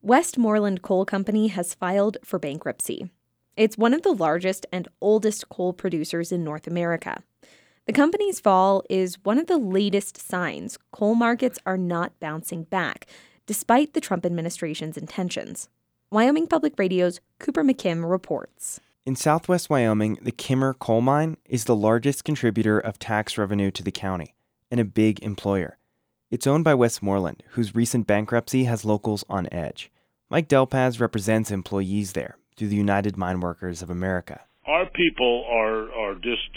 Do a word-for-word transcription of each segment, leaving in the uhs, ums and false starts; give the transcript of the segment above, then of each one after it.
Westmoreland Coal Company has filed for bankruptcy. It's one of the largest and oldest coal producers in North America. The company's fall is one of the latest signs coal markets are not bouncing back, despite the Trump administration's intentions. Wyoming Public Radio's Cooper McKim reports. In southwest Wyoming, the Kimmer coal mine is the largest contributor of tax revenue to the county and a big employer. It's owned by Westmoreland, whose recent bankruptcy has locals on edge. Mike Delpaz represents employees there through the United Mine Workers of America. Our people are, are just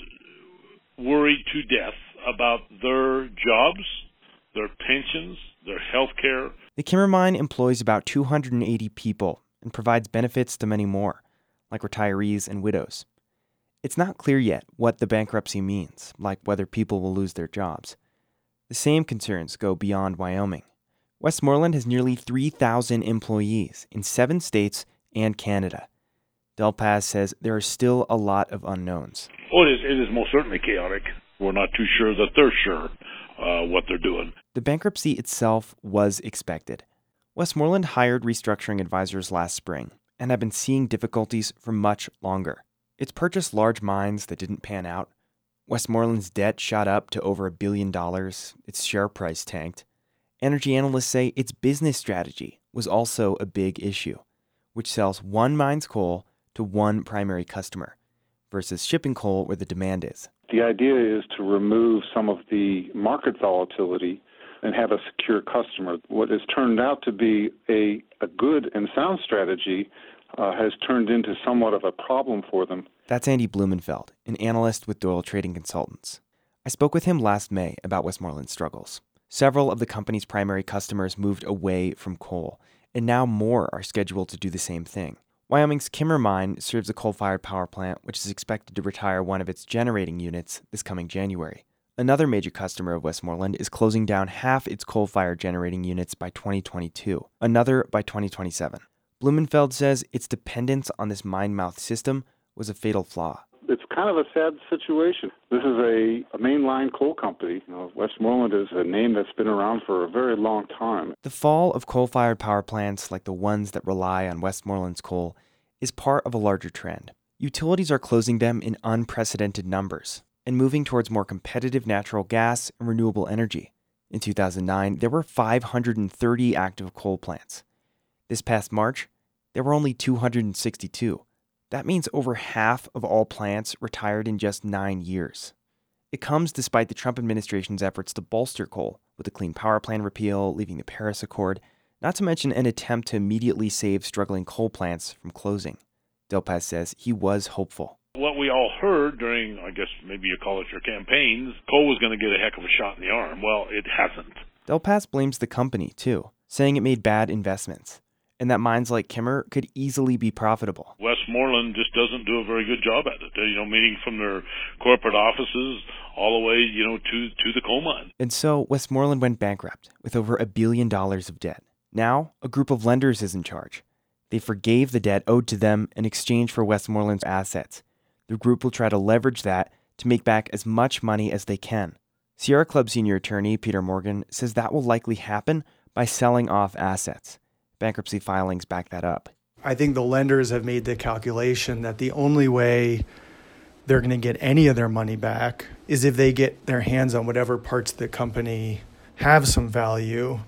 worried to death about their jobs, their pensions, their health care. The Kimmer mine employs about two hundred eighty people and provides benefits to many more, like retirees and widows. It's not clear yet what the bankruptcy means, like whether people will lose their jobs. The same concerns go beyond Wyoming. Westmoreland has nearly three thousand employees in seven states and Canada. Delpaz says there are still a lot of unknowns. Oh, it is, it is most certainly chaotic. We're not too sure that they're sure uh, what they're doing. The bankruptcy itself was expected. Westmoreland hired restructuring advisors last spring and have been seeing difficulties for much longer. It's purchased large mines that didn't pan out. Westmoreland's debt shot up to over a billion dollars. Its share price tanked. Energy analysts say its business strategy was also a big issue, which sells one mine's coal to one primary customer versus shipping coal where the demand is. The idea is to remove some of the market volatility and have a secure customer. What has turned out to be a, a good and sound strategy uh, has turned into somewhat of a problem for them. That's Andy Blumenfeld, an analyst with Doyle Trading Consultants. I spoke with him last May about Westmoreland's struggles. Several of the company's primary customers moved away from coal, and now more are scheduled to do the same thing. Wyoming's Kimmer mine serves a coal-fired power plant, which is expected to retire one of its generating units this coming January. Another major customer of Westmoreland is closing down half its coal-fired generating units by twenty twenty-two, another by twenty twenty-seven. Blumenfeld says its dependence on this mine mouth system was a fatal flaw. It's kind of a sad situation. This is a, a mainline coal company. You know, Westmoreland is a name that's been around for a very long time. The fall of coal-fired power plants like the ones that rely on Westmoreland's coal is part of a larger trend. Utilities are closing them in unprecedented numbers and moving towards more competitive natural gas and renewable energy. In two thousand nine, there were five hundred thirty active coal plants. This past March, there were only two hundred sixty-two. That means over half of all plants retired in just nine years. It comes despite the Trump administration's efforts to bolster coal with the Clean Power Plan repeal, leaving the Paris Accord, not to mention an attempt to immediately save struggling coal plants from closing. Delpaz says he was hopeful. What we all heard during, I guess maybe you call it your campaigns, coal was going to get a heck of a shot in the arm. Well, it hasn't. Delpaz blames the company, too, saying it made bad investments, and that mines like Kimmer could easily be profitable. Westmoreland just doesn't do a very good job at it, you know, meaning from their corporate offices all the way, you know, to, to the coal mine. And so Westmoreland went bankrupt with over a billion dollars of debt. Now, a group of lenders is in charge. They forgave the debt owed to them in exchange for Westmoreland's assets. The group will try to leverage that to make back as much money as they can. Sierra Club senior attorney Peter Morgan says that will likely happen by selling off assets. Bankruptcy filings back that up. I think the lenders have made the calculation that the only way they're going to get any of their money back is if they get their hands on whatever parts of the company have some value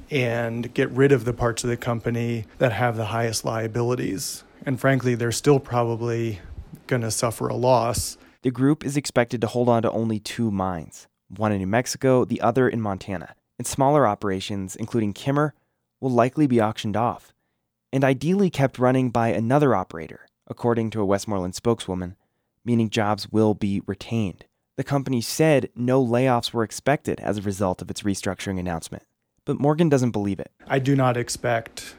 and get rid of the parts of the company that have the highest liabilities. And frankly, they're still probably going to suffer a loss. The group is expected to hold on to only two mines, one in New Mexico, the other in Montana. And smaller operations, including Kimmer, will likely be auctioned off, and ideally kept running by another operator, according to a Westmoreland spokeswoman, meaning jobs will be retained. The company said no layoffs were expected as a result of its restructuring announcement, but Morgan doesn't believe it. I do not expect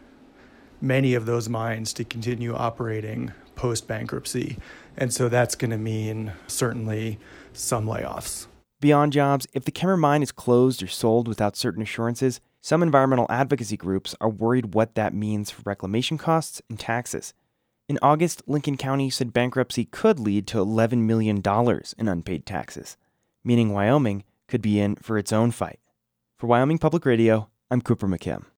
many of those mines to continue operating post-bankruptcy, and so that's going to mean certainly some layoffs. Beyond jobs, if the Kimmer mine is closed or sold without certain assurances, some environmental advocacy groups are worried what that means for reclamation costs and taxes. In August, Lincoln County said bankruptcy could lead to eleven million dollars in unpaid taxes, meaning Wyoming could be in for its own fight. For Wyoming Public Radio, I'm Cooper McKim.